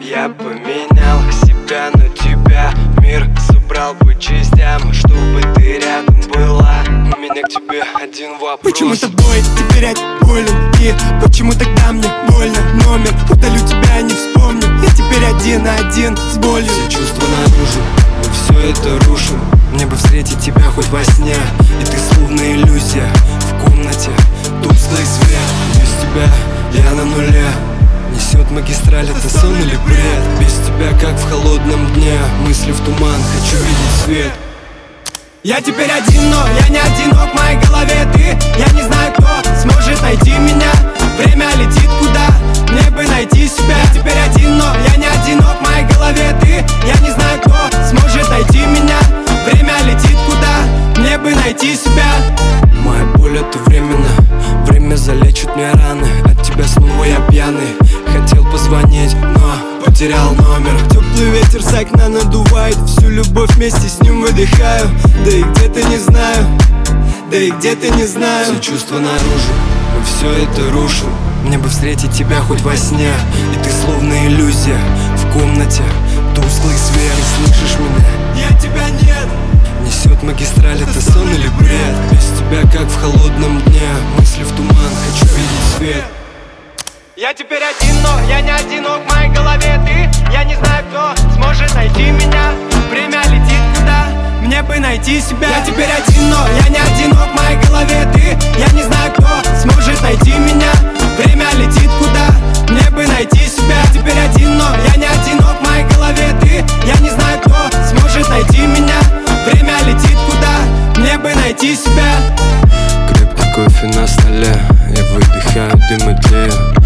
Я поменял себя на тебя. Мир собрал по частям, чтобы ты рядом была. У меня к тебе один вопрос: почему тобой теперь болен? И почему тогда мне больно? Номер удалю, тебя не вспомню. Я теперь один на один с болью. Все чувства наружу, мы все это рушим. Мне бы встретить тебя хоть во сне, и ты словно иллюзия. В комнате тусклый свет. Без тебя я на нуле. Несет магистраль, это сон или бред? Без тебя как в холодном дне. Мысли в туман, хочу видеть свет. Я теперь один, но я не одинок. В моей голове ты, я не знаю, кто сможет найти меня. Время летит куда, мне бы найти себя. Я теперь один, но я не одинок. В моей голове ты, я не знаю, кто сможет найти меня. Время летит куда, мне бы найти себя. Моя боль это временно, время залечит мне раны. От тебя снова я пьяный. Хотел позвонить, но потерял номер. Теплый ветер с окна надувает. Всю любовь вместе с ним выдыхаю. Да и где-то не знаю, да и где-то не знаю. Все чувства наружу, мы все это рушим. Мне бы встретить тебя хоть во сне, и ты словно иллюзия. В комнате тусклый свет. Ты слышишь меня? Я тебя нет. Несет магистраль, это сон или бред? Без тебя как в холодном дне. Мысли в туман, хочу видеть свет. Я теперь один, но я не одинок. В моей голове ты, я не знаю, кто сможет найти меня. Время летит куда, мне бы найти себя. Я теперь один, но я не одинок. В моей голове ты, я не знаю, кто сможет найти меня. Время летит куда, мне бы найти себя. Я теперь один, но я не одинок. В моей голове ты, я не знаю, кто сможет найти меня. Время летит куда, мне бы найти себя. Крепкий кофе на столе, я выдыхаю, дым и тлею.